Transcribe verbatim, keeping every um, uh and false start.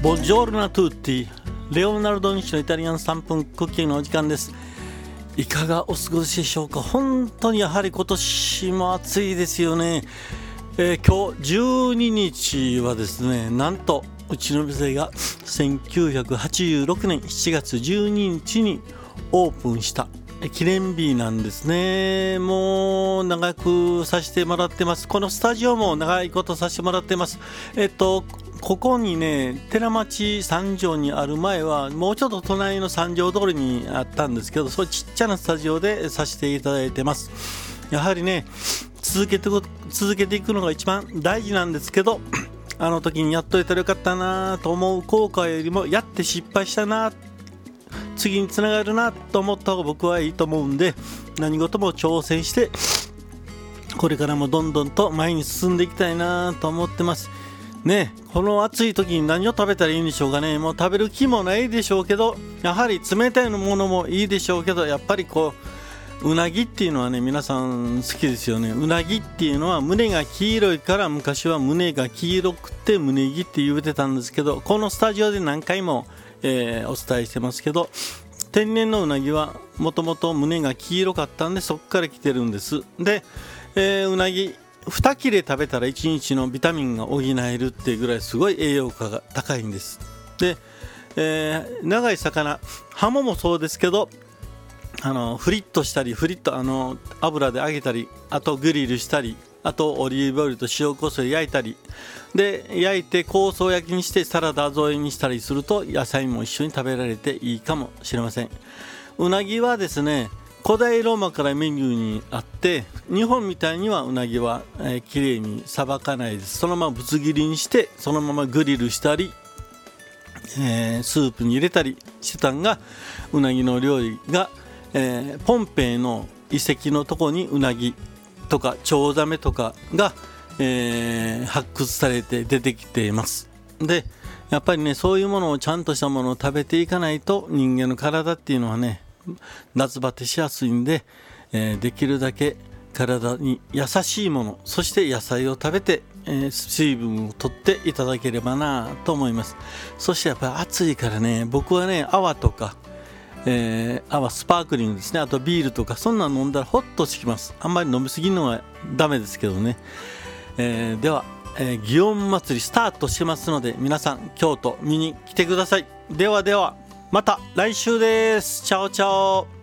ボジョルナトゥーティレオナルド・ニッチのイタリアンさんぷんクッキングのお時間です。いかがお過ごしでしょうか。本当にやはり今年も暑いですよね。えー、今日じゅうににちはですね、なんとうちの店がせんきゅうひゃくはちじゅうろくねんしちがつじゅうににちにオープンした記念日なんですね。もう長くさせてもらってます。このスタジオも長いことさせてもらってます。えっとここにね、寺町三条にある前はもうちょっと隣の三条通りにあったんですけど、そうちっちゃなスタジオでさせていただいてます。やはりね、続けて続けていくのが一番大事なんですけど、あの時にやっといたらよかったなと思う後悔よりも、やって失敗したな、次につながるなと思った方が僕はいいと思うんで、何事も挑戦してこれからもどんどんと前に進んでいきたいなと思ってますね。この暑い時に何を食べたらいいんでしょうかね。もう食べる気もないでしょうけど、やはり冷たいものもいいでしょうけど、やっぱりこううなぎっていうのはね、皆さん好きですよね。うなぎっていうのは胸が黄色いから、昔は胸が黄色くて胸ぎって言うてたんですけど、このスタジオで何回も、えー、お伝えしてますけど、天然のうなぎはもともと胸が黄色かったんで、そこから来てるんです。で、えー、うなぎに切れ食べたらいちにちのビタミンが補えるっていうぐらいすごい栄養価が高いんです。で、えー、長い魚、ハモもそうですけど、あのフリットしたりフリットあの油で揚げたり、あとグリルしたり、あとオリーブオイルと塩コショウで焼いたりで、焼いて香草焼きにしてサラダ添えにしたりすると、野菜も一緒に食べられていいかもしれません。うなぎはですね、古代ローマからメニューにあって、日本みたいにはうなぎは、えー、きれいにさばかないです。そのままぶつ切りにしてそのままグリルしたり、えー、スープに入れたりしてたんが、うなぎの料理が、えー、ポンペイの遺跡のとこにうなぎとかチョウザメとかが、えー、発掘されて出てきています。で、やっぱりね、そういうものをちゃんとしたものを食べていかないと、人間の体っていうのはね、夏バテしやすいんで、えー、できるだけ体に優しいもの、そして野菜を食べて、えー、水分を取っていただければなと思います。そしてやっぱり暑いからね、僕はね、泡とか、えー、泡スパークリングですね、あとビールとか、そんなの飲んだらホッとします。あんまり飲みすぎるのはダメですけどね。えー、では、えー、祇園祭スタートしますので、皆さん京都見に来てください。ではでは、また来週です。チャオチャオ。